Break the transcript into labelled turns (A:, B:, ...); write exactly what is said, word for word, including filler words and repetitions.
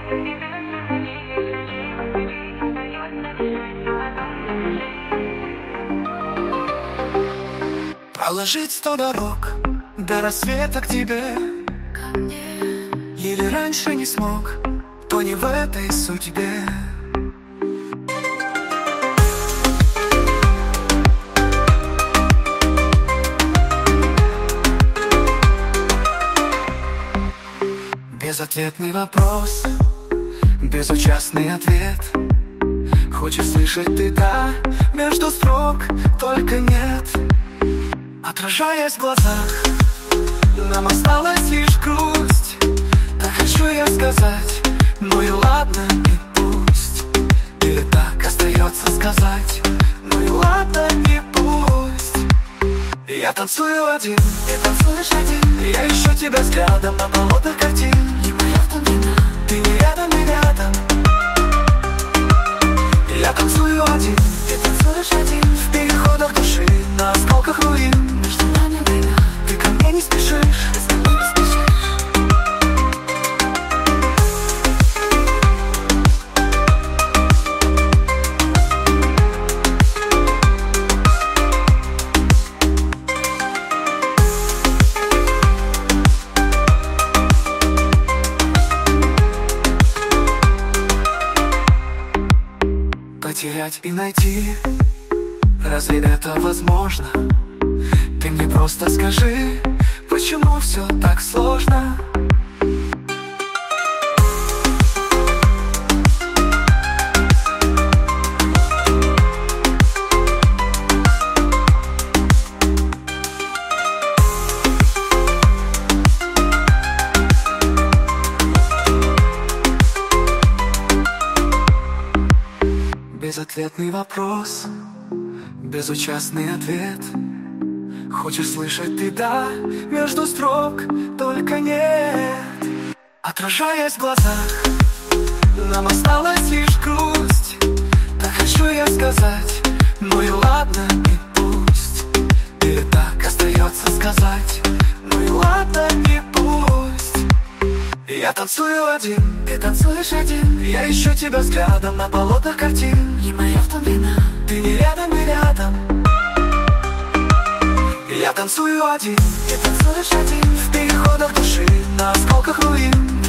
A: Проложить сто дорог до рассвета к тебе,
B: ко мне.
A: или раньше не смог, то не в этой судьбе. Безответный вопрос, безучастный ответ. Хочешь слышать ты «да» между строк, только нет. Отражаясь в глазах, нам осталась лишь грусть. Так хочу я сказать, ну и ладно, и пусть. Или так остается сказать, ну и ладно, и пусть. Я танцую один, ты танцуешь один. Я ищу тебя взглядом на болотах картин.
B: Не моя в том вина.
A: Ты не рядом, не рядом. Я танцую один, ты танцуешь один. В переходах души, на осколках руин.
B: Между нами война.
A: Ты ко мне не спешишь,
B: Ты со мной не спешишь.
A: потерять и найти, разве это возможно? Ты мне просто скажи, почему все так сложно? Безответный вопрос, безучастный ответ. Хочешь слышать ты «да» между строк, только нет. Отражаясь в глазах, нам осталась лишь грусть. Так хочу я сказать, ну и ладно, и пусть. Или так остается сказать, ну и ладно, и пусть. Я танцую один, ты танцуешь один. Я ищу тебя взглядом на болотах картин.
B: Не моя в том вина.
A: Ты не рядом, не рядом. Я танцую один, ты танцуешь один. В переходах души, на осколках руин.